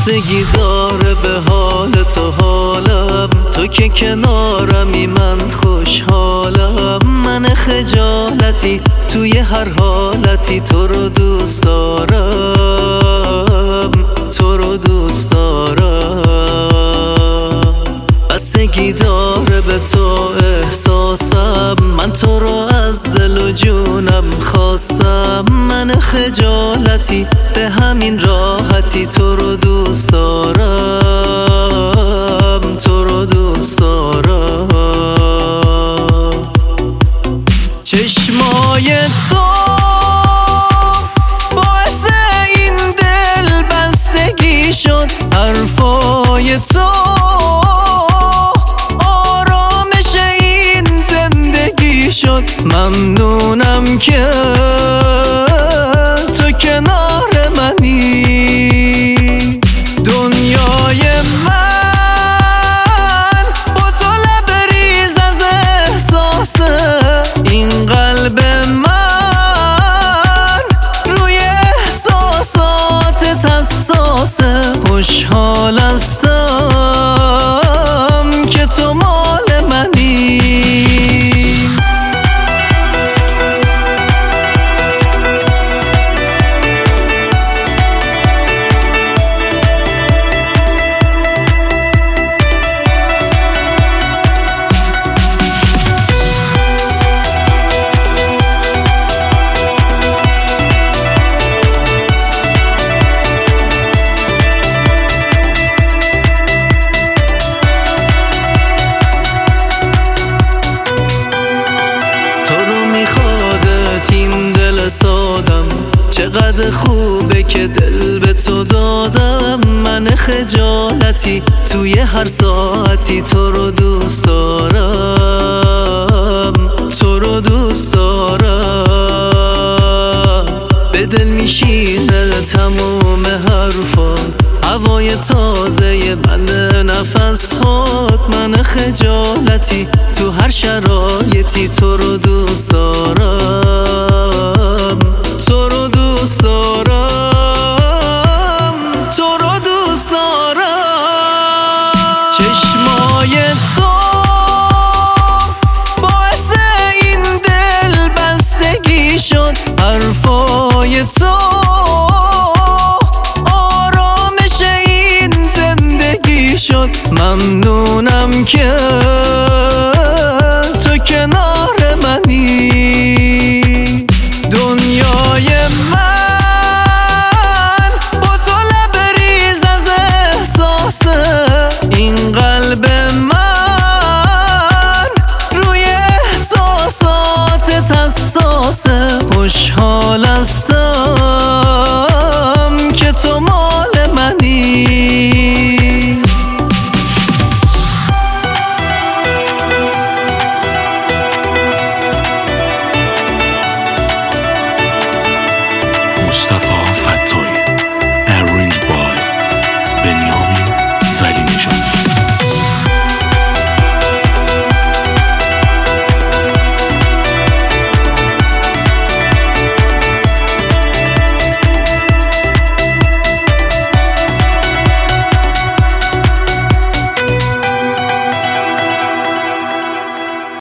بستگی داره به حال تو حالم، تو که کنارمی من خوشحالم. من خجالتی توی هر حالتی تو رو دوست دارم، تو رو دوست دارم. بستگی داره به تو احساسم، من تو رو از دل و جونم خواستم. من خجالتی به همین راحتی تو رو دوست دارم، تو رو دوست دارم. چشمای تو باعث این دل بستگی شد، حرفای تو آرامش این زندگی شد. ممنونم که تو کنار منی، دنیای من با تو لبریز از احساسه. این قلب من روی احساساتت حساسه. خوشحال هستم که تو مال منی. چقدر خوبه که دل به تو دادم. من خجالتی توی هر ساعتی تو رو دوست دارم، تو رو دوست دارم. به دل میشینه تموم حرفا، هوای تازه من نفس هات. من خجالتی تو هر شرایطی تو رو دوست دارم، تو رو دوست دارم، تو رو دوست دارم. چشمای تو باعث این دل بستگی شد، حرفای تو آرامش این زندگی شد. ممنونم که تو کنار منی، دنیای من